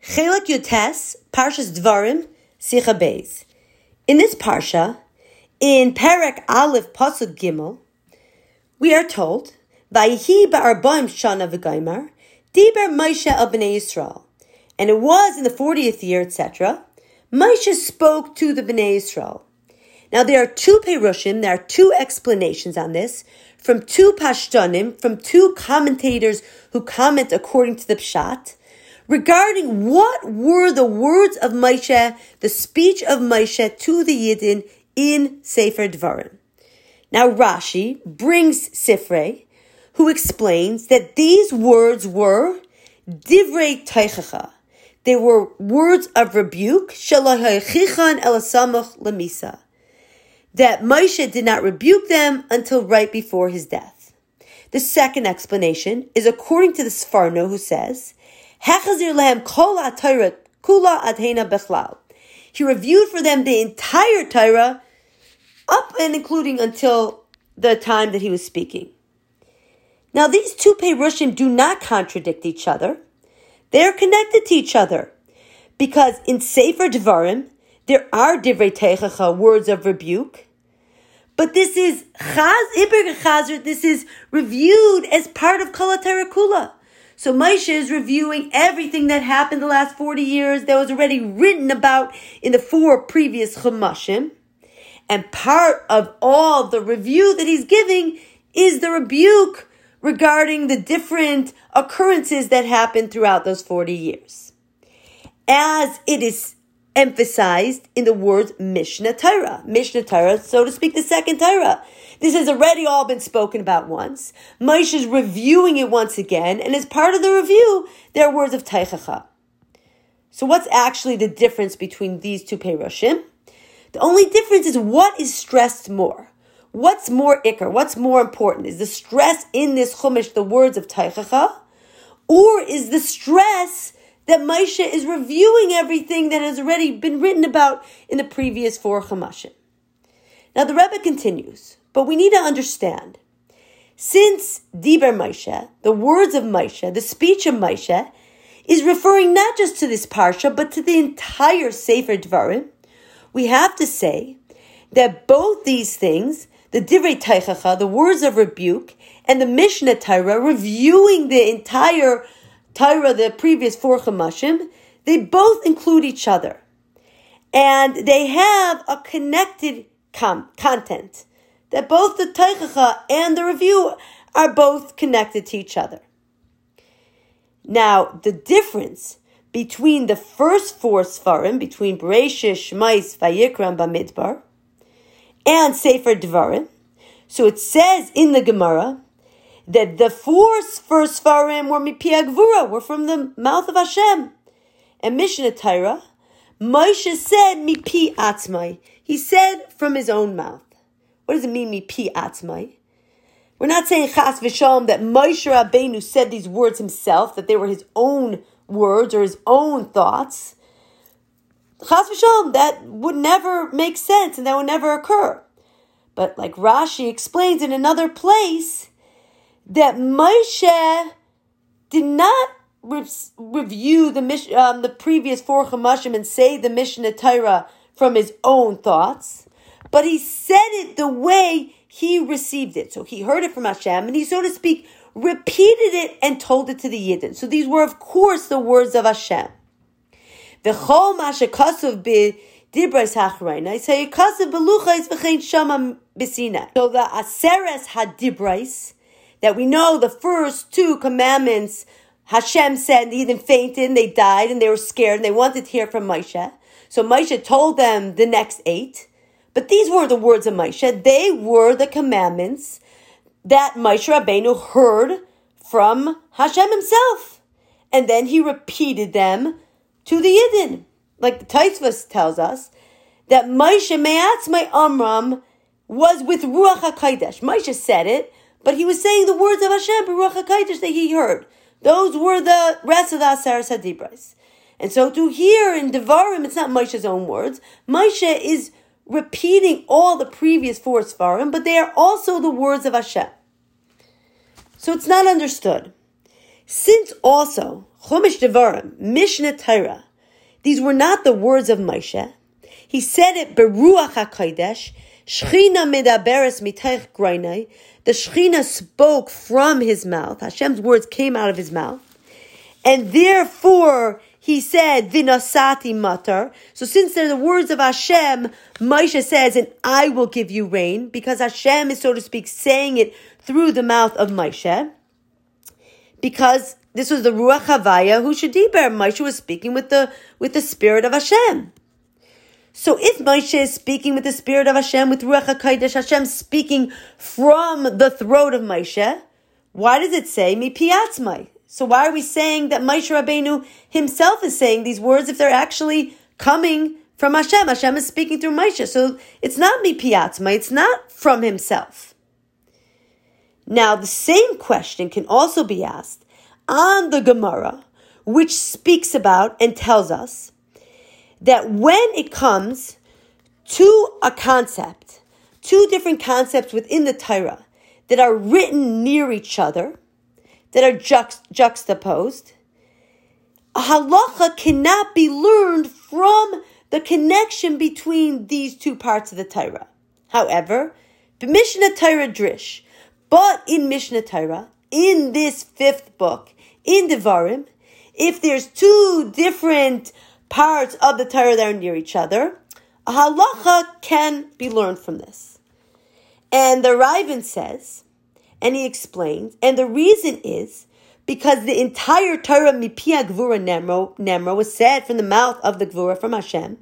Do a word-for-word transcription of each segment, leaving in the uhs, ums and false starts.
Chelak Yotes, Parshas Dvarim, Sicha Beis. In this parsha, in Perek Aleph Pasuk Gimel, we are told, Vayihi ba'arbaim shana v'gaimar, Diber Moshe el b'nei Yisrael. And it was in the fortieth year, et cetera, Moshe spoke to the b'nei Yisrael. Now there are two perushim, there are two explanations on this, from two pashtanim, from two commentators who comment according to the pshat, regarding what were the words of Moshe, the speech of Moshe to the Yidden in Sefer Dvarim. Now Rashi brings Sifrei, who explains that these words were divrei teichacha. They were words of rebuke, shalahayichichan elasamach lemisa, that Moshe did not rebuke them until right before his death. The second explanation is according to the Sforno, who says, Hechazir lehem kol ha'Torah kula adhena bechlal. He reviewed for them the entire Torah, up and including until the time that he was speaking. Now these two perushim do not contradict each other. They are connected to each other, because in Sefer Dvarim there are divrei teichacha, words of rebuke, but this is chaz iber chazer. This is reviewed as part of Kol HaTorah Kula. So Moshe is reviewing everything that happened the last forty years that was already written about in the four previous Chumashim. And part of all the review that he's giving is the rebuke regarding the different occurrences that happened throughout those forty years. As it is emphasized in the words Mishnah Torah. Mishnah Torah, so to speak, the second Torah. This has already all been spoken about once. Moshe is reviewing it once again, and as part of the review, there are words of Teichacha. So what's actually the difference between these two perushim? The only difference is what is stressed more. What's more ikar? What's more important? Is the stress in this chumash the words of Teichacha? Or is the stress that Moshe is reviewing everything that has already been written about in the previous four chumashim? Now the Rebbe continues, but we need to understand, since Diber Moshe, the words of Moshe, the speech of Moshe, is referring not just to this parsha, but to the entire Sefer Dvarim, we have to say that both these things, the Divrei Teichacha, the words of rebuke, and the Mishnah Torah, reviewing the entire Torah, the previous four Chumashim, they both include each other. And they have a connected com- content. That both the Teichacha and the review are both connected to each other. Now, the difference between the first four Sfarim, between Bereshis, Shmais, Vayikra, and Bamidbar, and Sefer Dvarim, so it says in the Gemara that the four first Sfarim were Mipi Agvura, were from the mouth of Hashem. And Mishnah Torah, Moshe said Mipi Atzmai. He said from his own mouth. What does it mean, Mipi Atzmai? We're not saying Chas V'Shalom that Moshe Rabbeinu said these words himself, that they were his own words or his own thoughts. Chas V'Shalom, that would never make sense and that would never occur. But like Rashi explains in another place, that Moshe did not re- review the um, the previous four Chumashim and say the Mishnah Torah from his own thoughts, but he said it the way he received it. So he heard it from Hashem, and he, so to speak, repeated it and told it to the Yidden. So these were, of course, the words of Hashem. V'chol ma shekasuv b'dibros hacharaynos hayikasav beluchos v'chein shama b'sinai. So the Aseres hadibros, that we know the first two commandments, Hashem said, and the Yidden fainted, and they died, and they were scared, and they wanted to hear from Moshe. So Moshe told them the next eight. But these were the words of Moshe. They were the commandments that Moshe Rabbeinu heard from Hashem himself. And then he repeated them to the Yidden. Like the Tosfos tells us, that Moshe Me'atzmai Amram was with Ruach HaKodesh. Moshe said it, but he was saying the words of Hashem, Ruach HaKodesh, that he heard. Those were the rest of the Aseres HaDibros. And so to hear in Devarim, it's not Moshe's own words. Moshe is repeating all the previous four Sfarim, but they are also the words of Hashem. So it's not understood. Since also Chumash Devarim, Mishnah Torah, these were not the words of Moshe. He said it Beruach HaKodesh, Shechina medaberes miteich groinai. The Shechina spoke from his mouth. Hashem's words came out of his mouth. And therefore, he said, Vinasati matar. So since they're the words of Hashem, Moshe says, and I will give you rain, because Hashem is, so to speak, saying it through the mouth of Moshe. Because this was the Ruach Havaya who Shediber. Moshe was speaking with the, with the spirit of Hashem. So if Moshe is speaking with the spirit of Hashem, with Ruach HaKodesh, Hashem speaking from the throat of Moshe, why does it say Mi piatzmai? So why are we saying that Moshe Rabbeinu himself is saying these words if they're actually coming from Hashem? Hashem is speaking through Moshe. So it's not Mi piatzmai, it's not from himself. Now the same question can also be asked on the Gemara, which speaks about and tells us that when it comes to a concept, two different concepts within the Torah that are written near each other, that are juxt- juxtaposed, a halacha cannot be learned from the connection between these two parts of the Torah. However, Mishnah Torah Drish, but in Mishnah Torah, in this fifth book, in Devarim, if there's two different parts of the Torah that are near each other, a halacha can be learned from this. And the Raven says, and he explains, and the reason is because the entire Torah mipia gvura nemro, nemro was said from the mouth of the gvura, from Hashem.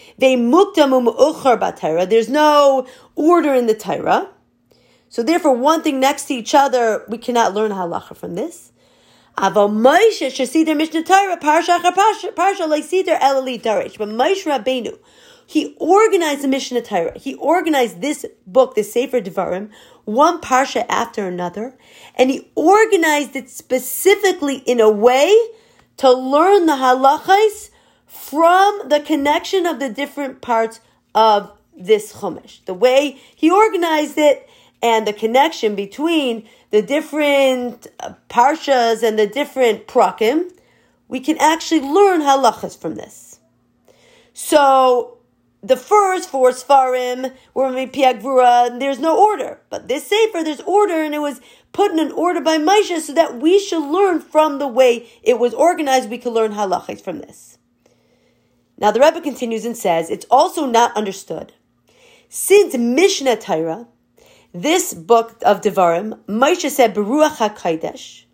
There's no order in the Torah. So therefore, one thing next to each other, we cannot learn halacha from this. Aval Moshe shesider Mishnah Torah parsha parsha parsha leisider elali darish. But Moshe Rabbeinu, he organized the Mishnah Torah. He organized this book, the Sefer Devarim, one parsha after another, and he organized it specifically in a way to learn the halachas from the connection of the different parts of this chumash. The way he organized it and the connection between the different parshas and the different prakim, we can actually learn halachas from this. So, the first four Sfarim were Mipia Gvura, and there's no order. But this Sefer, there's order, and it was put in an order by Moshe so that we should learn from the way it was organized. We could learn halachas from this. Now, the Rebbe continues and says, it's also not understood. Since Mishnah Torah, this book of Devarim, Moshe said, Beruach HaKodesh,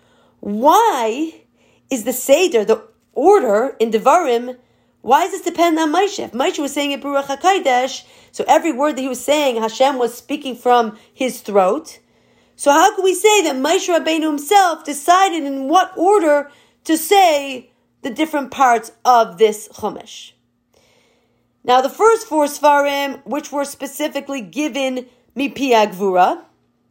why is the Seder, the order in Devarim, why does this depend on Moshe? If Moshe was saying it Beruach HaKodesh, so every word that he was saying, Hashem was speaking from his throat. So how can we say that Moshe Rabbeinu himself decided in what order to say the different parts of this Chumash? Now the first four Sfarim, which were specifically given Mipia Gvura,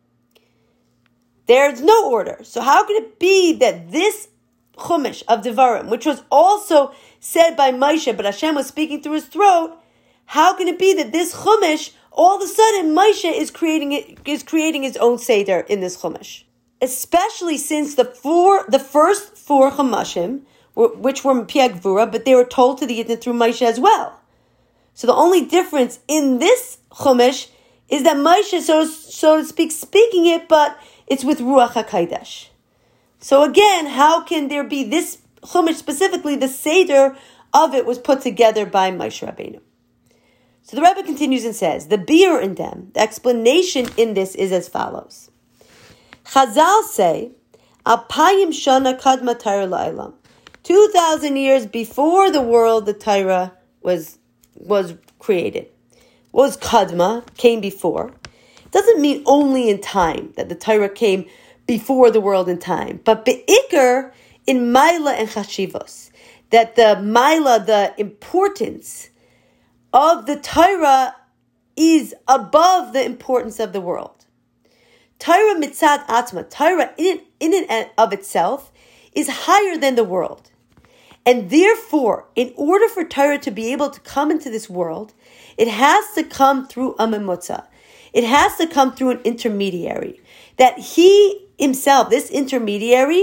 there's no order. So how can it be that this Chumash of Devarim, which was also said by Moshe, but Hashem was speaking through his throat, how can it be that this Chumash, all of a sudden Moshe is creating it, is creating his own Seder in this Chumash? Especially since the four, the first four Chumashim, which were Mipia Gvura, but they were told to the Yidden through Moshe as well. So the only difference in this Chumash is that Moshe, so, so to speak, speaking it, but it's with Ruach HaKodesh. So again, how can there be this Chumash specifically, the Seder of it was put together by Moshe Rabbeinu? So the Rebbe continues and says, the beer in them, the explanation in this is as follows. Chazal say, Alpayim Shana Kadma Torah La'ilam. Two thousand years before the world, the Torah was, was created. Was Kadma, came before. It doesn't mean only in time, that the Torah came before the world in time, but Be'ikr in Maila and Chashivos, that the Maila, the importance of the Torah is above the importance of the world. Torah mitzad atma, Torah in, in and of itself is higher than the world. And therefore, in order for Torah to be able to come into this world, it has to come through a memutza. It has to come through an intermediary. That he himself, this intermediary,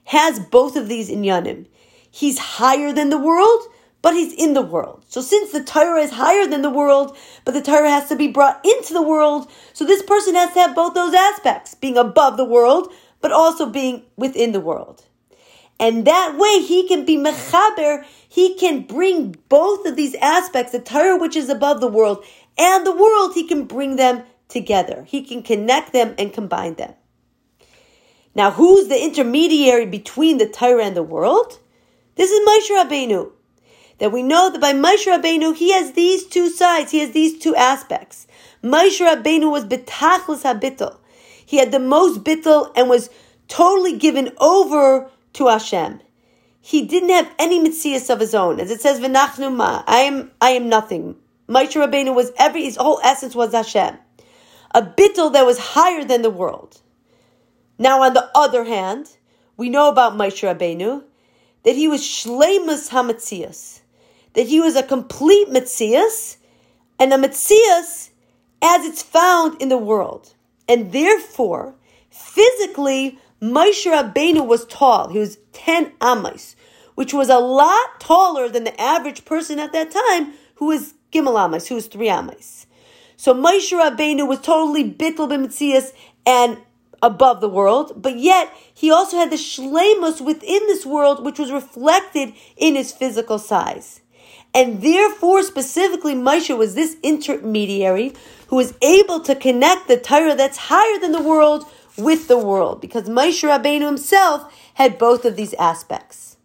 has both of these inyanim. He's higher than the world, but he's in the world. So since the Torah is higher than the world, but the Torah has to be brought into the world, so this person has to have both those aspects, being above the world, but also being within the world. And that way he can be mechaber, he can bring both of these aspects, the Torah which is above the world and the world, he can bring them together. He can connect them and combine them. Now, who's the intermediary between the Torah and the world? This is Moshe Rabbeinu. That we know that by Moshe Rabbeinu, he has these two sides, he has these two aspects. Moshe Rabbeinu was betachlis habittul. He had the most bittul and was totally given over to Hashem. He didn't have any mitzias of his own. As it says, V'nachnu ma, I am, I am nothing. Moshe Rabbeinu was every, his whole essence was Hashem. A bittul that was higher than the world. Now on the other hand, we know about Moshe Rabbeinu, that he was shleimus hametzias. That he was a complete metzias, and a metzias as it's found in the world. And therefore, physically, Moshe Rabbeinu was tall. He was ten amos, which was a lot taller than the average person at that time, who was gimel amos, who was three amos. So Moshe Rabbeinu was totally bittul b'metzias and above the world, but yet he also had the shleimus within this world, which was reflected in his physical size. And therefore, specifically, Moshe was this intermediary who was able to connect the Torah that's higher than the world with the world, because Moshe Rabbeinu himself had both of these aspects.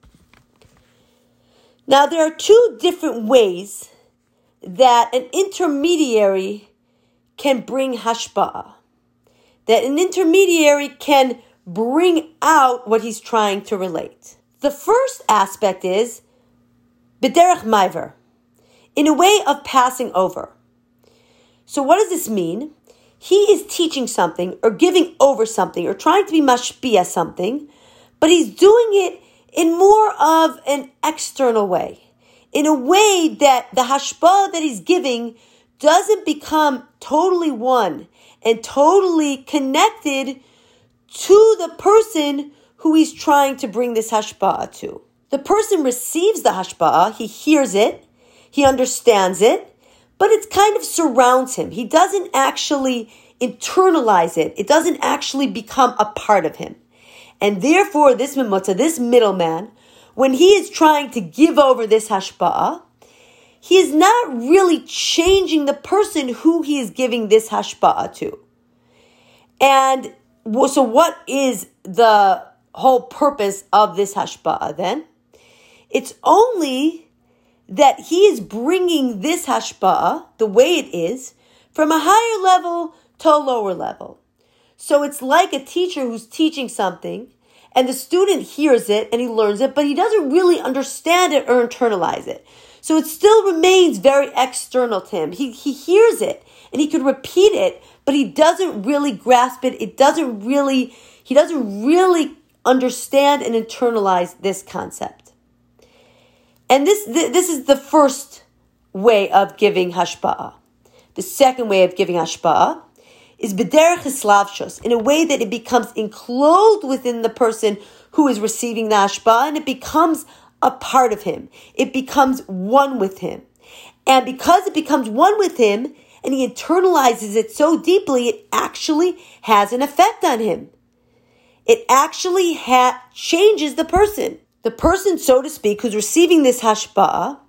Now, there are two different ways that an intermediary can bring hashpa'ah. That an intermediary can bring out what he's trying to relate. The first aspect is b'derech maiver, in a way of passing over. So what does this mean? He is teaching something or giving over something or trying to be mashpia something, but he's doing it in more of an external way, in a way that the hashpah that he's giving doesn't become totally one and totally connected to the person who he's trying to bring this hashpa'ah to. The person receives the hashpa'ah, he hears it, he understands it, but it kind of surrounds him. He doesn't actually internalize it. It doesn't actually become a part of him. And therefore, this memutza, this middleman, when he is trying to give over this hashpa'ah, he is not really changing the person who he is giving this hashpa'ah to. And so what is the whole purpose of this hashpa'ah then? It's only that he is bringing this hashpa'ah, the way it is, from a higher level to a lower level. So it's like a teacher who's teaching something, and the student hears it and he learns it, but he doesn't really understand it or internalize it. So it still remains very external to him. He he hears it and he could repeat it, but he doesn't really grasp it. It doesn't really, he doesn't really understand and internalize this concept. And this this is the first way of giving hashpa'ah. The second way of giving hashpa'ah is b'derech hislavshus, in a way that it becomes enclosed within the person who is receiving the hashpa'ah, and it becomes a part of him. It becomes one with him. And because it becomes one with him, and he internalizes it so deeply, it actually has an effect on him. It actually ha- changes the person. The person, so to speak, who's receiving this hashpa'ah,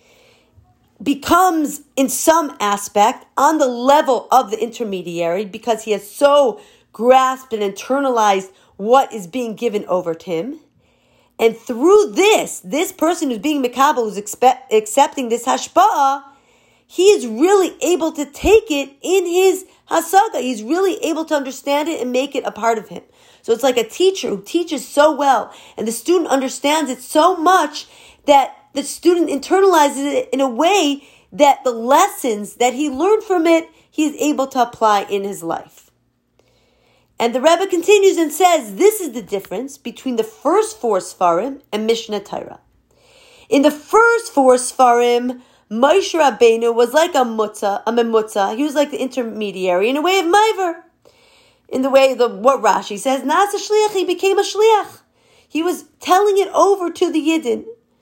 becomes, in some aspect, on the level of the intermediary, because he has so grasped and internalized what is being given over to him. And through this, this person who's being mekabel, who's expe- accepting this hashpa'ah, he is really able to take it in his hasaga. He's really able to understand it and make it a part of him. So it's like a teacher who teaches so well, and the student understands it so much that the student internalizes it in a way that the lessons that he learned from it, he is able to apply in his life. And the Rebbe continues and says, this is the difference between the first four Sfarim and Mishnah Torah. In the first four Sfarim, Moshe Rabbeinu was like a mutza, a memutza. He was like the intermediary in a way of maiver. In the way the what Rashi says, Nasa shliach, he became a shliach. He was telling it over to the Yidden.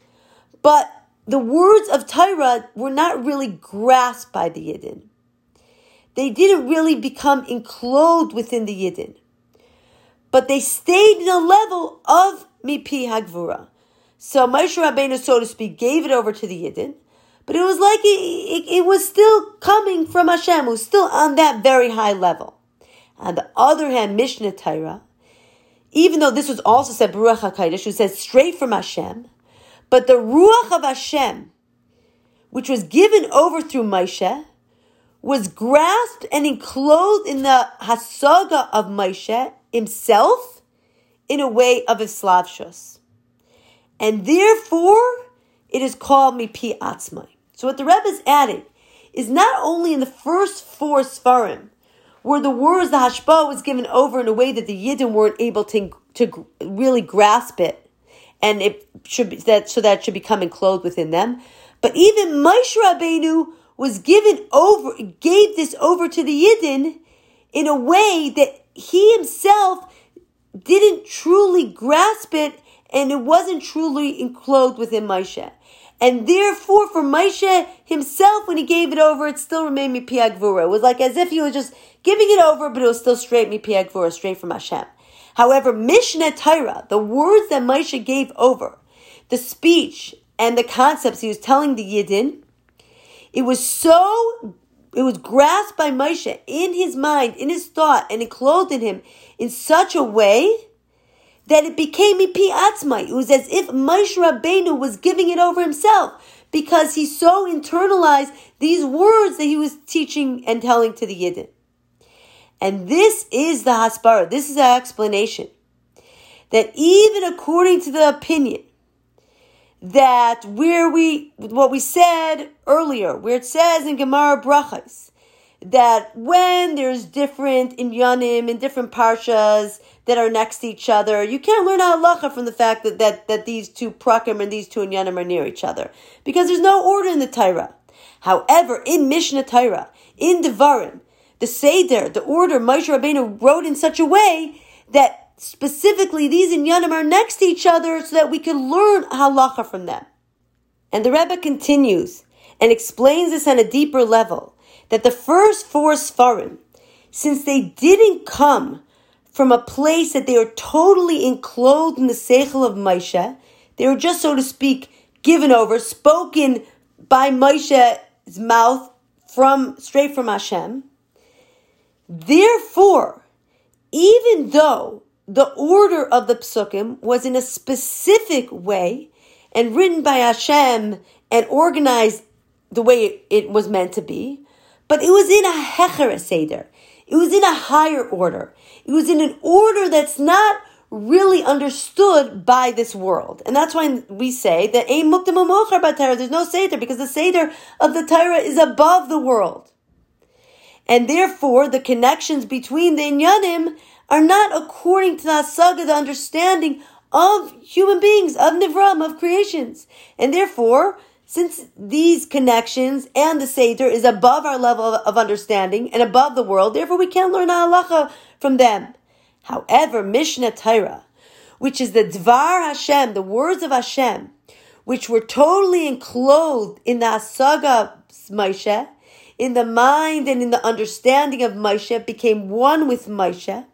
But the words of Torah were not really grasped by the Yidden. They didn't really become enclosed within the Yidden. But they stayed in a level of Mipi Hagvura. So Moshe Rabbeinu, so to speak, gave it over to the Yidden. But it was like it, it, it was still coming from Hashem. It was still on that very high level. On the other hand, Mishnah Torah, even though this was also said Baruch HaKodesh, it says straight from Hashem, but the Ruach of Hashem, which was given over through Moshe, was grasped and enclosed in the Hasaga of Moshe himself in a way of Islavshus. And therefore, it is called Mipi Atzmai. So what the Rebbe is adding is not only in the first four Sfarim, where the words, the Hashpah, was given over in a way that the Yidden weren't able to, to really grasp it, and it should be that so that it should become enclosed within them. But even Moshe Rabbeinu was given over, gave this over to the Yidden in a way that he himself didn't truly grasp it, and it wasn't truly enclosed within Moshe. And therefore, for Moshe himself, when he gave it over, it still remained Mipi Hagvura. It was like as if he was just giving it over, but it was still straight Mipi Hagvura, straight from Hashem. However, Mishnah Torah, the words that Moshe gave over, the speech and the concepts he was telling the Yidden, it was so, it was grasped by Moshe in his mind, in his thought, and enclosed in him in such a way that it became Mipi Atzmai. It was as if Moshe Rabbeinu was giving it over himself, because he so internalized these words that he was teaching and telling to the Yidden. And this is the Haspara, this is the explanation, that even according to the opinion that where we, what we said earlier, where it says in Gemara Brachos, that when there's different inyanim and different parshas that are next to each other, you can't learn halacha from the fact that, that, that these two prakim and these two inyanim are near each other, because there's no order in the Torah. However, in Mishnah Torah, in Devarim, the Seder, the order, Moshe Rabbeinu wrote in such a way that specifically these inyanim are next to each other so that we can learn halacha from them. And the Rebbe continues and explains this on a deeper level, that the first four Sfarim, since they didn't come from a place that they were totally enclosed in the Seichel of Moshe, they were just, so to speak, given over, spoken by Moshe's mouth from straight from Hashem. Therefore, even though the order of the Psukim was in a specific way and written by Hashem and organized the way it was meant to be, but it was in a Hecher Seder. It was in a higher order. It was in an order that's not really understood by this world. And that's why we say that Ein Mukdam U'Mauchar B'Torah, there's no Seder, because the Seder of the Torah is above the world. And therefore, the connections between the Inyanim are not according to the Hasaga, the understanding of human beings, of Nivram, of creations. And therefore, since these connections and the Seder is above our level of understanding and above the world, therefore we can't learn halacha from them. However, Mishnah Torah, which is the Dvar Hashem, the words of Hashem, which were totally enclosed in the Hasaga Moshe, in the mind and in the understanding of Moshe, became one with Moshe.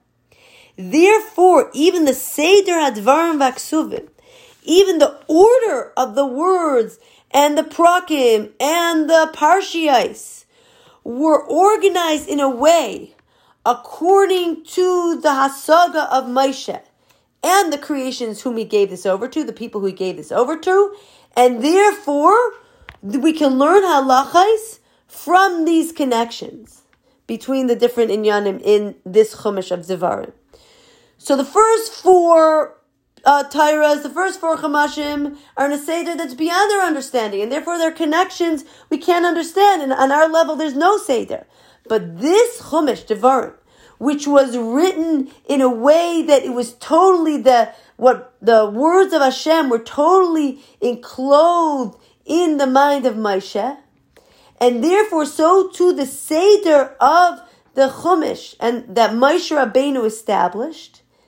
Therefore, even the Seder HaDvarim VaKsuvim, even the order of the words and the prakim and the parshiyos were organized in a way according to the hasaga of Moshe and the creations whom he gave this over to, the people who he gave this over to, and therefore we can learn halachos from these connections between the different inyanim in this chumash of Devarim. So the first four uh, Tairas, the first four Chamashim are in a Seder that's beyond our understanding, and therefore their connections we can't understand, and on our level there's no Seder. But this Chumash, Devarim, which was written in a way that it was totally the, what the words of Hashem were totally enclosed in the mind of Moshe, and therefore so too the Seder of the Chumash and that Moshe Rabbeinu established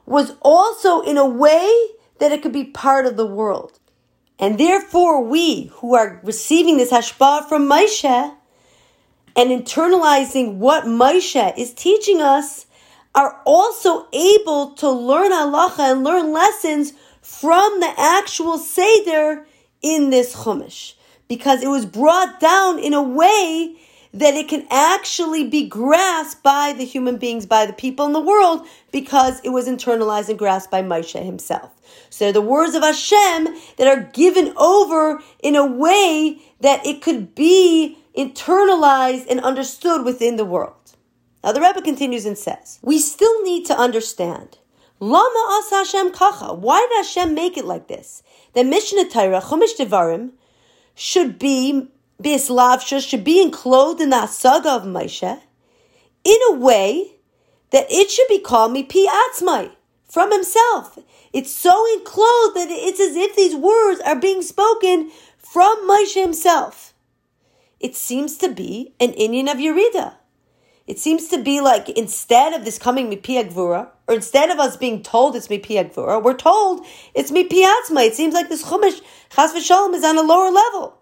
was also in a way that it could be part of the world. And therefore, we who are receiving this hashpa'ah from Moshe and internalizing what Moshe is teaching us are also able to learn halacha and learn lessons from the actual Seder in this Chumash, because it was brought down in a way that it can actually be grasped by the human beings, by the people in the world, because it was internalized and grasped by Moshe himself. So they're the words of Hashem that are given over in a way that it could be internalized and understood within the world. Now the Rebbe continues and says, we still need to understand, Lama asa Hashem kacha? Why did Hashem make it like this? That Mishnah Torah, Chumash Devarim, should be B'Islavsha, should be enclosed in the Hasaga of Moshe in a way that it should be called Mipi Atzmai, from himself. It's so enclosed that it's as if these words are being spoken from Moshe himself. It seems to be an inyan of Yerida. It seems to be like instead of this coming Mipi Agvura, or instead of us being told it's Mipi Agvura, we're told it's Mipi Atzmai. It seems like this Chumash, Chas v'Shalom, is on a lower level.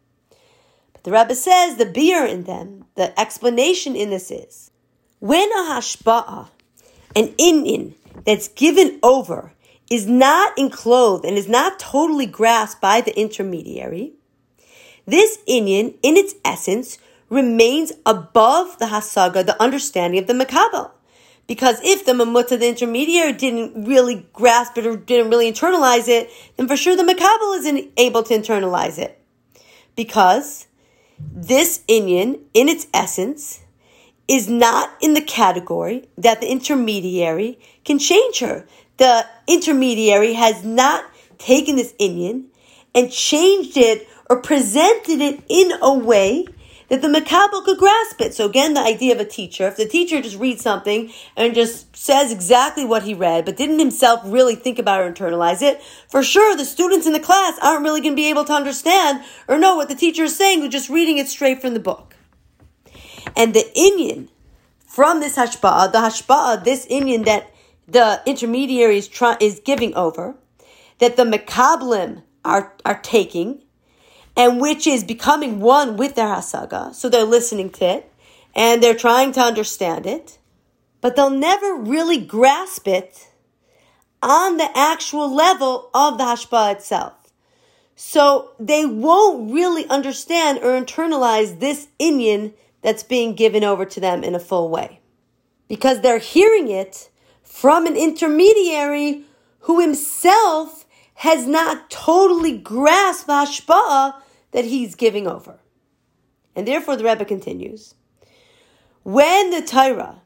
The Rebbe says the beer in them, the explanation in this is, when a hashpa'ah, an inyan that's given over, is not enclosed and is not totally grasped by the intermediary, this inyan, in its essence, remains above the hasaga, the understanding of the mekabel. Because if the mamutta, the intermediary, didn't really grasp it or didn't really internalize it, then for sure the mekabel isn't able to internalize it. Because this inyan, in its essence, is not in the category that the intermediary can change her. The intermediary has not taken this inyan and changed it or presented it in a way that the mekabel could grasp it. So again, the idea of a teacher, if the teacher just reads something and just says exactly what he read, but didn't himself really think about or internalize it, for sure the students in the class aren't really going to be able to understand or know what the teacher is saying with just reading it straight from the book. And the inyan from this hashpa'ah, the hashpa'ah, this inyan that the intermediary is, try, is giving over, that the mekablim are, are taking, and which is becoming one with their hasaga. So they're listening to it, and they're trying to understand it, but they'll never really grasp it on the actual level of the hashpa'ah itself. So they won't really understand or internalize this inyan that's being given over to them in a full way. Because they're hearing it from an intermediary who himself has not totally grasped the hashpa'ah that he's giving over. And therefore the Rebbe continues, when the Torah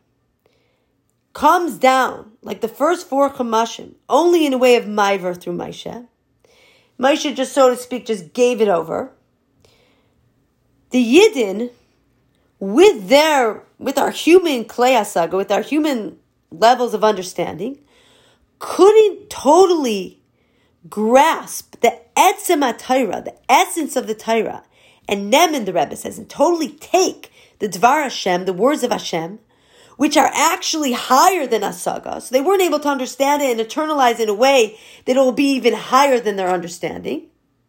comes down, like the first four Chumashim, only in a way of maiver through Moshe, Moshe just, so to speak, just gave it over, the Yidden, with their, with our human klei hasaga, with our human levels of understanding, couldn't totally grasp the etzem HaTorah, the essence of the Torah, and nemen, the Rebbe says, and totally take the Dvar Hashem, the words of Hashem, which are actually higher than hasaga. So they weren't able to understand it and internalize it in a way that it will be even higher than their understanding.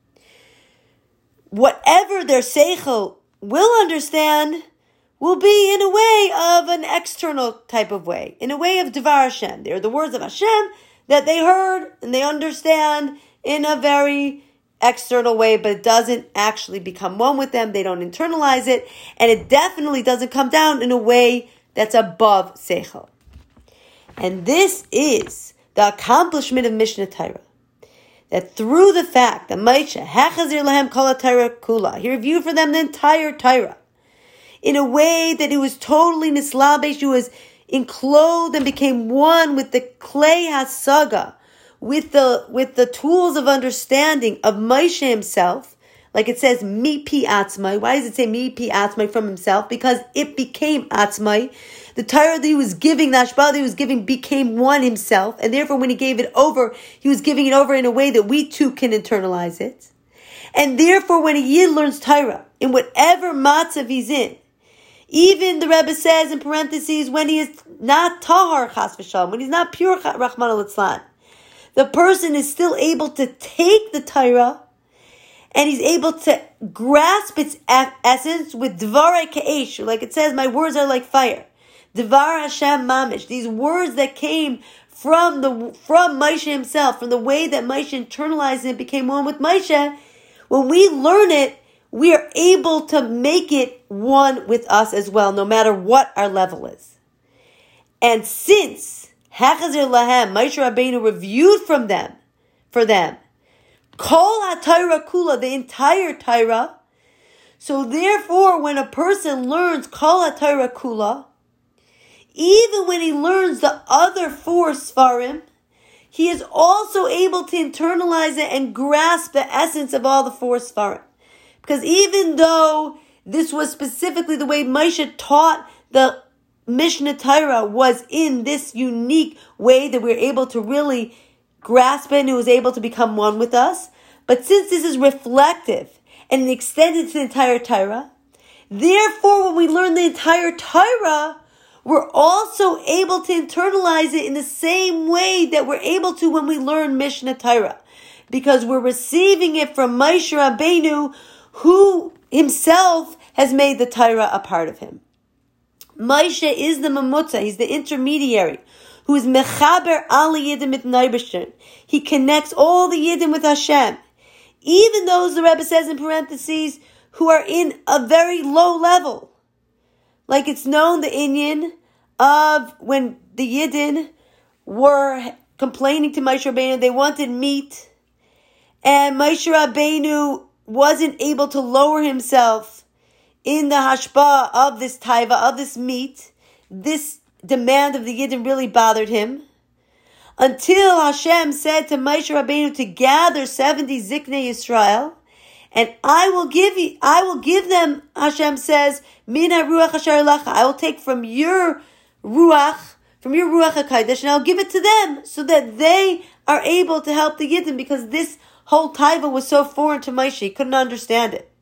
Whatever their seichel will understand will be in a way of an external type of way, in a way of Dvar Hashem. They're the words of Hashem that they heard and they understand in a very external way, but it doesn't actually become one with them. They don't internalize it, and it definitely doesn't come down in a way that's above seichel. And this is the accomplishment of Mishnah Torah, that through the fact that Moshe hechazir lahem kol Torah kula, he reviewed for them the entire Torah in a way that it was totally nislabesh, he was enclosed and became one with the klei hasaga, with the with the tools of understanding of Moshe himself. Like it says, mi pi atzmai. Why does it say mi pi atzmai from himself? Because it became atzmai. The Torah that he was giving, the hashpa'ah that he was giving, became one himself. And therefore, when he gave it over, he was giving it over in a way that we too can internalize it. And therefore, when a Yid learns Torah, in whatever matzav he's in, Even the Rebbe says in parentheses, when he is not tahar chas v'shalom, when he's not pure Rahman al-Itzlan, the person is still able to take the Torah and he's able to grasp its essence with dvarai ka'esh, like it says, my words are like fire. Dvar Hashem mamish, these words that came from the from Moshe himself, from the way that Moshe internalized it, became one with Moshe. When we learn it, we are able to make it one with us as well, no matter what our level is. And since Hachazir Lahem, Moshe Rabbeinu reviewed from them, for them, Kol HaTorah Kula, the entire Torah. So therefore, when a person learns Kol HaTorah Kula, even when he learns the other four Sfarim, he is also able to internalize it and grasp the essence of all the four Sfarim. Because even though this was specifically the way Moshe taught the Mishnah Torah was in this unique way that we were able to really grasp it and it was able to become one with us. But since this is reflective and extended to the entire Torah, therefore when we learn the entire Torah, we're also able to internalize it in the same way that we're able to when we learn Mishnah Torah. Because we're receiving it from Moshe Rabbeinu, who himself has made the Torah a part of him. Moshe is the mamutza, he's the intermediary, who is mechaber ali yidin mit Neibishter. He connects all the yidin with Hashem. Even those, the Rebbe says in parentheses, who are in a very low level. Like it's known the inyan of when the Yidden were complaining to Moshe Rabbeinu, they wanted meat, and Moshe Rabbeinu wasn't able to lower himself in the hashpah of this taiva, of this meat. This demand of the Yidden really bothered him. Until Hashem said to Moshe Rabbeinu to gather seventy Ziknei Yisrael, and I will give you, I will give them, Hashem says, Min ha-ruach asher lecha, I will take from your ruach, from your ruach HaKodesh, and I'll give it to them, so that they are able to help the Yidden, because this whole taiva was so foreign to Moshe, he couldn't understand it.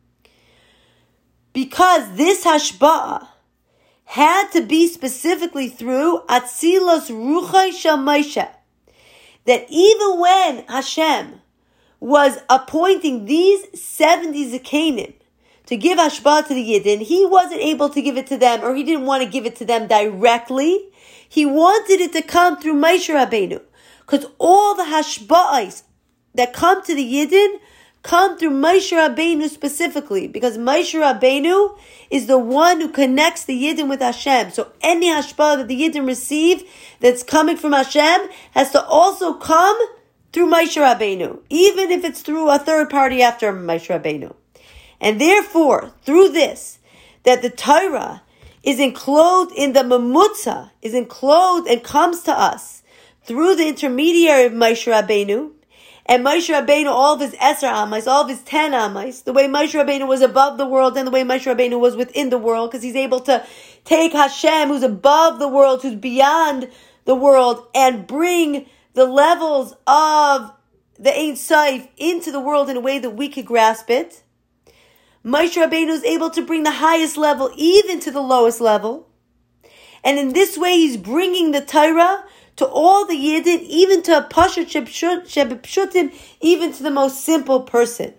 Because this hashba'ah had to be specifically through Atzilos Ruchai Shel Moshe, that even when Hashem was appointing these seventy Zikanim to give Hashbah to the Yidden, he wasn't able to give it to them, or he didn't want to give it to them directly. He wanted it to come through Moshe Rabbeinu, because all the Hashba'is that come to the Yidden come through Moshe Rabbeinu specifically, because Moshe Rabbeinu is the one who connects the Yidden with Hashem. So any Hashbah that the Yidden receive that's coming from Hashem has to also come through Moshe Rabbeinu, even if it's through a third party after Moshe Rabbeinu. And therefore, through this, that the Torah is enclosed in the Mamutza, is enclosed and comes to us through the intermediary of Moshe Rabbeinu, and Moshe Rabbeinu, all of his Esser Amais, all of his ten Amais, the way Moshe Rabbeinu was above the world and the way Moshe Rabbeinu was within the world, because he's able to take Hashem, who's above the world, who's beyond the world, and bring the levels of the Ein Sof into the world in a way that we could grasp it. Moshe Rabbeinu is able to bring the highest level even to the lowest level. And in this way, he's bringing the Torah to all the Yidden, even to a Pashat Shebipshutim, even to the most simple person.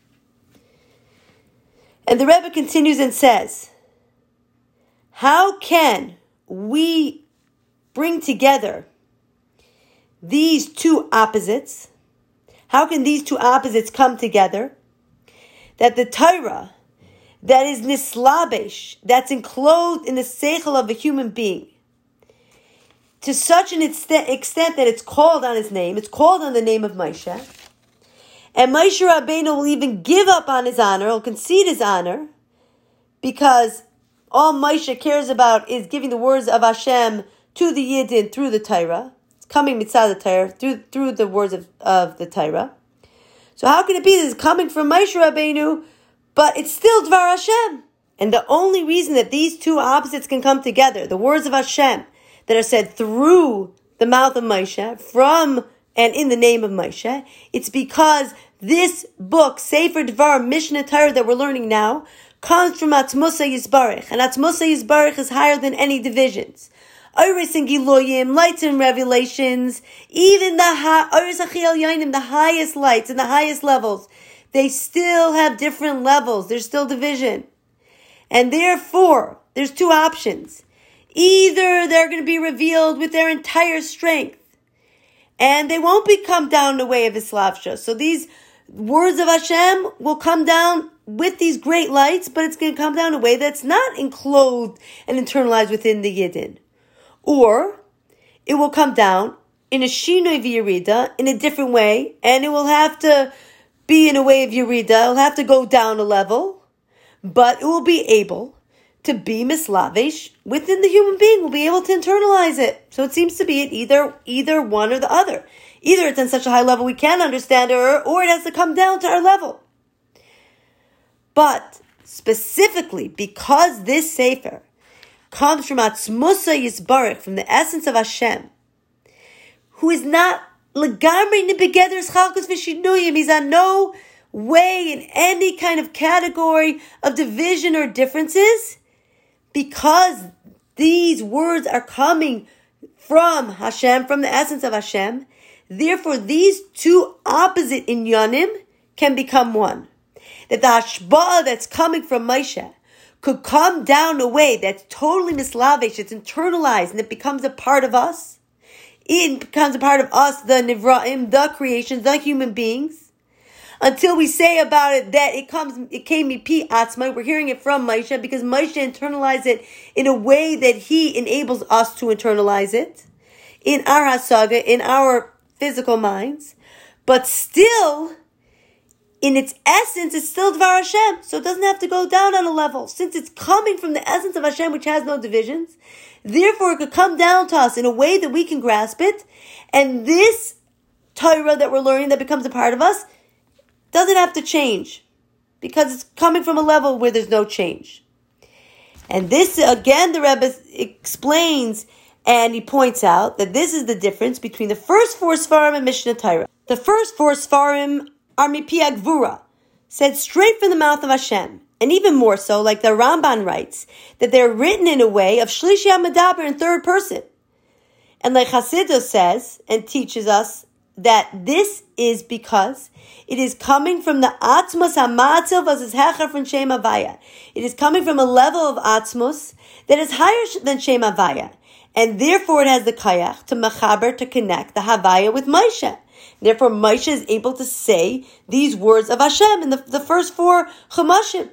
And the Rebbe continues and says, how can we bring together these two opposites? How can these two opposites come together? That the Torah that is nislabesh, that's enclosed in the seichel of a human being, to such an extent, extent that it's called on his name, it's called on the name of Moshe, and Moshe Rabbeinu will even give up on his honor, he'll concede his honor, because all Moshe cares about is giving the words of Hashem to the Yidden through the Torah. It's coming mitzvah the Torah, through, through the words of, of the Torah. So how can it be that it's coming from Moshe Rabbeinu, but it's still Dvar Hashem? And the only reason that these two opposites can come together, the words of Hashem that are said through the mouth of Moshe, from and in the name of Moshe, it's because this book, Sefer Dvar, Mishnah Torah that we're learning now, comes from Atzmusa Yisbarich, and Atzmusa Yisbarich is higher than any divisions. Oris and Giloyim, lights and revelations, even the ha- Oris Achiel Yoinim, the highest lights and the highest levels, they still have different levels. There's still division. And therefore, there's two options. Either they're going to be revealed with their entire strength, and they won't be come down the way of Islavsha. So these words of Hashem will come down with these great lights, but it's going to come down in a way that's not enclosed and internalized within the Yidden. Or it will come down in a Shinoi v'Yerida, in a different way, and it will have to be in a way of Yerida. It'll have to go down a level, but it will be able to be mislavish within the human being. Will be able to internalize it. So it seems to be at either either one or the other. Either it's on such a high level we can't understand it, or, or it has to come down to our level. But specifically, because this Sefer comes from Atzmusa Yisbarich, from the essence of Hashem, who is not legamri nibegeder schalkus v'shinuyim, he's on no way in any kind of category of division or differences, because these words are coming from Hashem, from the essence of Hashem. Therefore, these two opposite inyanim can become one. That the hashba'ah that's coming from Moshe could come down a way that's totally mislavish, it's internalized, and it becomes a part of us. It becomes a part of us, the Nivra'im, the creations, the human beings. Until we say about it that it comes, it came mipi atzmai, we're hearing it from Moshe, because Moshe internalized it in a way that he enables us to internalize it in our hasaga, in our physical minds. But still, in its essence, it's still Dvar Hashem, so it doesn't have to go down on a level. Since it's coming from the essence of Hashem, which has no divisions, therefore it could come down to us in a way that we can grasp it, and this Torah that we're learning that becomes a part of us doesn't have to change, because it's coming from a level where there's no change. And this, again, the Rebbe explains, and he points out that this is the difference between the first four Sfarim and Mishnah Torah. The first four Sfarim are mipi agvura, said straight from the mouth of Hashem. And even more so, like the Ramban writes, that they're written in a way of Shlishi HaMedaber in third person. And like Chassidus says and teaches us that this is because it is coming from the Atzmos HaMatzil v'Zes Hecher from Shem Havaya. It is coming from a level of Atzmos that is higher than Shem Havaya. And therefore it has the Kayach to Mechaber, to connect the Havaya with Moshe. Therefore, Moshe is able to say these words of Hashem in the, the first four Chumashim.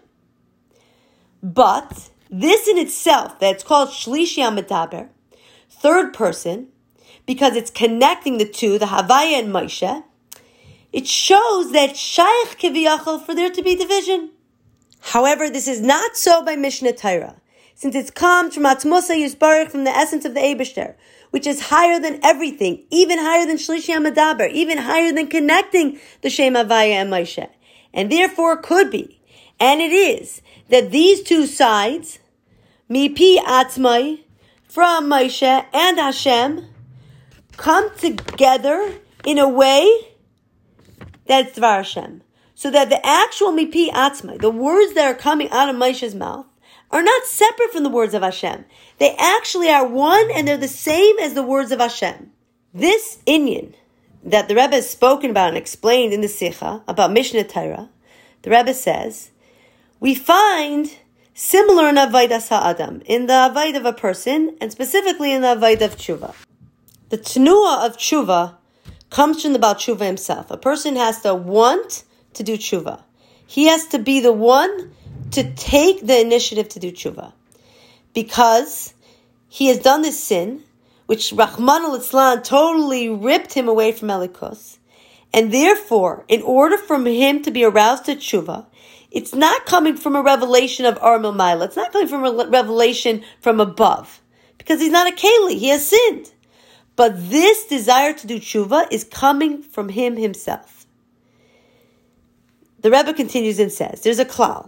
But this in itself, that's called Shlishi HaMedaber, third person, because it's connecting the two, the Havaya and Moshe, it shows that Shaykh Kiviyachol for there to be division. However, this is not so by Mishnah Torah, since it comes from Atzmusa Yisbarich, from the essence of the Eibishter, which is higher than everything, even higher than Shlishi HaMedaber, even higher than connecting the Shem Havaya and Moshe. And therefore could be, and it is, that these two sides, Mipi Atzmai, from Moshe and Hashem, come together in a way that's Dvar Hashem. So that the actual Mipi Atzmai, the words that are coming out of Moshe's mouth, are not separate from the words of Hashem. They actually are one, and they're the same as the words of Hashem. This inyan that the Rebbe has spoken about and explained in the Sikha about Mishnah Torah, the Rebbe says, we find similar in Avaidas HaAdam, in the Avaid of a person, and specifically in the Avaid of Tshuva. The Tnuah of Tshuva comes from the Baal Tshuva himself. A person has to want to do Tshuva. He has to be the one to take the initiative to do tshuva, because he has done this sin, which Rahman al-Islam totally ripped him away from Elikos, and therefore, in order for him to be aroused to tshuva, it's not coming from a revelation of Ar Milmaila, it's not coming from a revelation from above, because he's not a Keli, he has sinned. But this desire to do tshuva is coming from him himself. The Rebbe continues and says, there's a klal,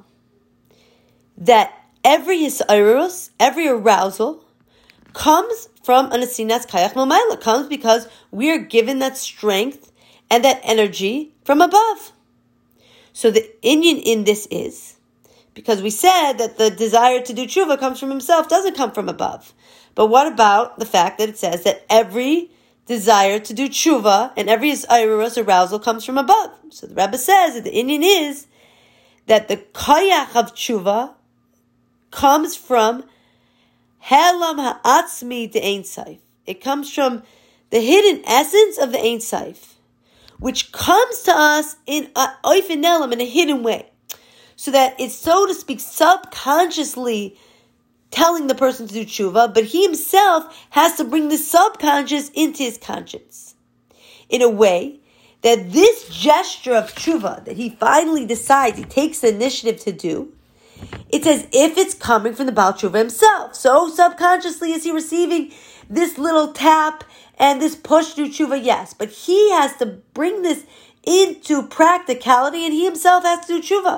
that every hisarus, every arousal, comes from an asinas kayach milmaila, comes because we are given that strength and that energy from above. So the inyan in this is, because we said that the desire to do tshuva comes from himself, doesn't come from above. But what about the fact that it says that every desire to do tshuva and every iris arousal comes from above? So the Rebbe says that the inyan is that the koyach of tshuva comes from helam ha'atzmi de ein saif. It comes from the hidden essence of the ein saif, which comes to us in a oifen elam, in a hidden way. So that it's, so to speak, subconsciously telling the person to do tshuva, but he himself has to bring the subconscious into his conscience. In a way that this gesture of tshuva that he finally decides, he takes the initiative to do, it's as if it's coming from the Baal Tshuva himself. So subconsciously is he receiving this little tap and this push to tshuva, yes, but he has to bring this into practicality and he himself has to do tshuva.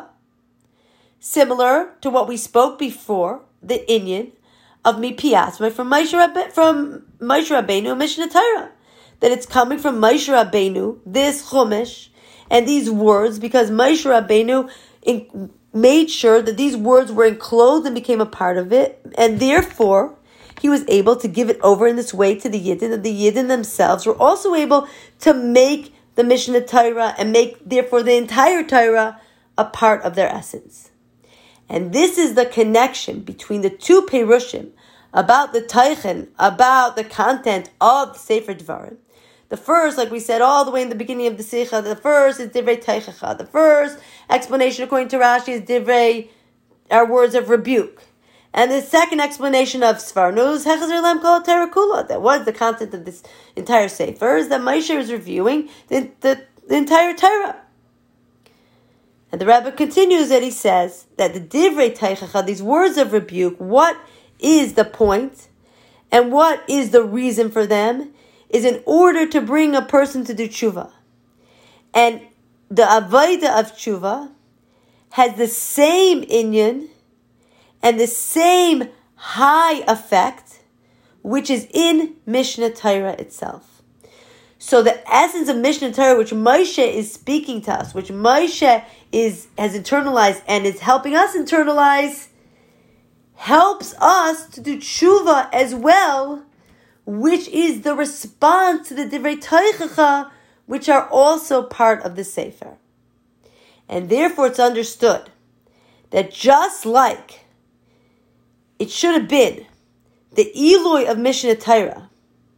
Similar to what we spoke before, the inyan of mipiasma from Moshe Rabbe, from Moshe Rabbeinu and Mishnah Torah, that it's coming from Moshe Rabbeinu, this chumash and these words, because Moshe Rabbeinu in, made sure that these words were enclosed and became a part of it, and therefore he was able to give it over in this way to the Yidden, and the Yidden themselves were also able to make the Mishnah Torah and make therefore the entire Torah a part of their essence. And this is the connection between the two Perushim about the Teichen, about the content of the Sefer Dvarim. The first, like we said all the way in the beginning of the Sikha, the first is Divrei Teichecha. The first explanation according to Rashi is Divrei, our words of rebuke. And the second explanation of Svarnu is Hechazer Lem Kol Torah Kula. That was the content of this entire Sefer, is that Moshe is reviewing the, the, the entire Torah. And the Rebbe continues that he says that the Divrei Teichecha, these words of rebuke, what is the point and what is the reason for them, is in order to bring a person to do tshuva. And the Avodah of tshuva has the same inyan and the same high effect, which is in Mishnah Torah itself. So the essence of Mishnah Torah, which Moshe is speaking to us, which Moshe is has internalized and is helping us internalize, helps us to do tshuva as well, which is the response to the Divrei Teichecha, which are also part of the Sefer. And therefore it's understood that just like it should have been the Eloi of Mishnah Torah,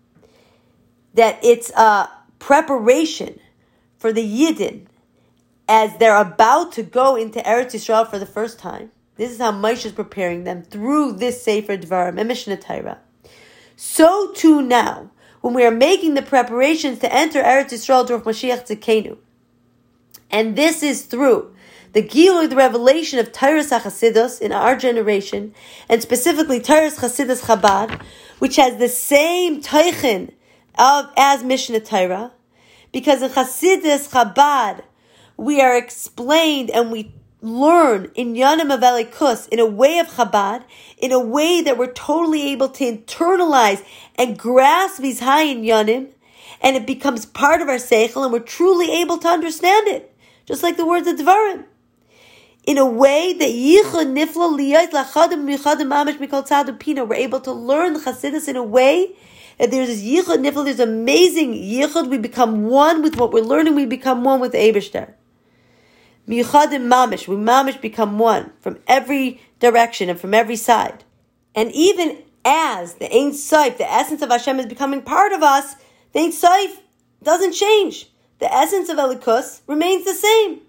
that it's a preparation for the Yidden as they're about to go into Eretz Yisrael for the first time. This is how Moshe is preparing them through this Sefer Dvarim and Mishnah Torah. So too now, when we are making the preparations to enter Eretz Yisrael through Mashiach Tzidkenu, and this is through the Gilui, the revelation of Teiras HaChasidus in our generation, and specifically Teiras Chasidus Chabad, which has the same Teichen of as Mishnah Torah, because in Chasidus Chabad we are explained and we learn in Yanim of Elikus in a way of Chabad, in a way that we're totally able to internalize and grasp these high in Yanim, and it becomes part of our Seichel, and we're truly able to understand it, just like the words of Dvarim. In a way that Yichud Nifla Liyot Lachadim Michadim Mamish Mikol Tzadu Pino, we're able to learn the Chasidus in a way that there's this Yichud Nifla, there's amazing Yichud, we become one with what we're learning, we become one with the Eibishter. Michadim Mamish, we Mamish become one from every direction and from every side. And even as the Ein Sof, the essence of Hashem, is becoming part of us, the Ein Sof doesn't change. The essence of Elikus remains the same.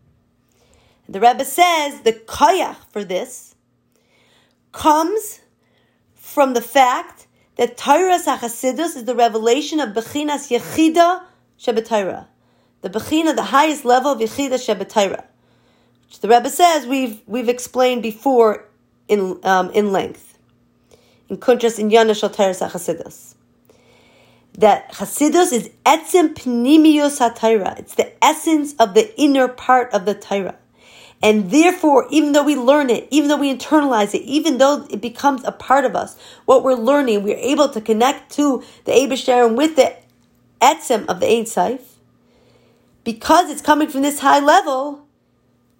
The Rebbe says the koyach for this comes from the fact that Teiras HaChasidus is the revelation of Bechinas Yechida Shebetayra, the Bechina, the highest level of Yechida Shebetayra, which the Rebbe says we've we've explained before in um, in length in Kuntras in Yana Shel Teiras HaChasidus. That Chasidus is etzem pnimius HaTayra. It's the essence of the inner part of the Torah. And therefore, even though we learn it, even though we internalize it, even though it becomes a part of us, what we're learning, we're able to connect to the Eibishter and with the etzem of the Ein Sof. Because it's coming from this high level,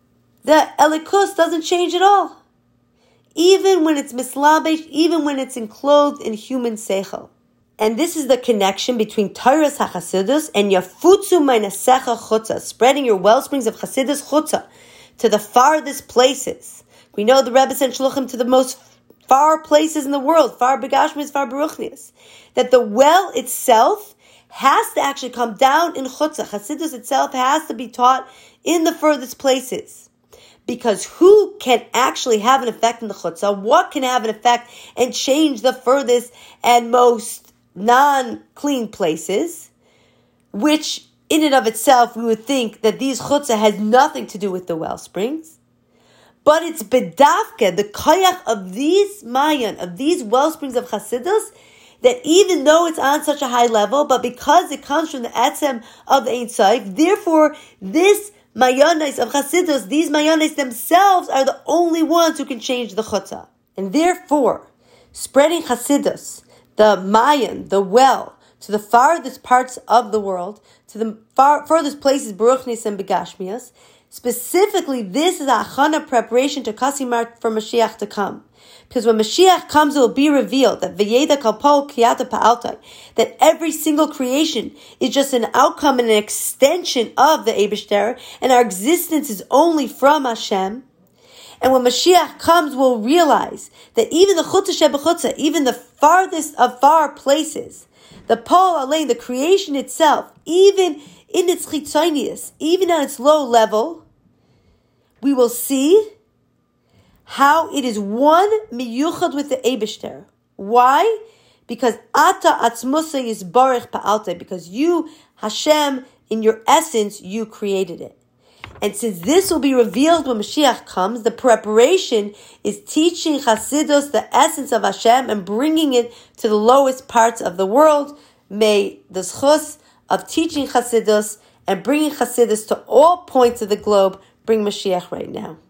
the Elikus doesn't change at all. Even when it's mislabesh, even when it's enclosed in human seichel. And this is the connection between Torah's HaChasidus and Yafutzu Meinasecha Chutza, spreading your wellsprings of Chasidus Chutza to the farthest places. We know the Rebbe sent Shluchim to the most far places in the world, far Begashmis, far Baruchnias, that the well itself has to actually come down in Chutza. Chasidus itself has to be taught in the furthest places. Because who can actually have an effect in the Chutzah? What can have an effect and change the furthest and most non-clean places, which in and of itself we would think that these chutzah has nothing to do with the well springs, but it's bedavke, the koyach of these mayan, of these well springs of Chasidus, that even though it's on such a high level, but because it comes from the etzem of the Ein Sof, therefore this mayanis of Chasidus, these mayanis themselves are the only ones who can change the chutzah. And therefore, spreading Chasidus, the Mayan, the well, to the farthest parts of the world, to the far, furthest places, Baruchnis and Begashmias. Specifically, this is a achana preparation to Kasimar for Mashiach to come. Because when Mashiach comes, it will be revealed that V'yeda Kalpol Kiyata Pa'altai, that every single creation is just an outcome and an extension of the Eibishter, and our existence is only from Hashem. And when Mashiach comes, we'll realize that even the Chutza Shebechutza, even the farthest of far places, the Pol Alein, the creation itself, even in its chitzonius, even on its low level, we will see how it is one miyuchad with the Eibishter. Why? Because Ata Atzmusa Yisbarich Pa'alte, because you, Hashem, in your essence, you created it. And since this will be revealed when Mashiach comes, the preparation is teaching Chasidus the essence of Hashem and bringing it to the lowest parts of the world. May the zchus of teaching Chasidus and bringing Chasidus to all points of the globe bring Mashiach right now.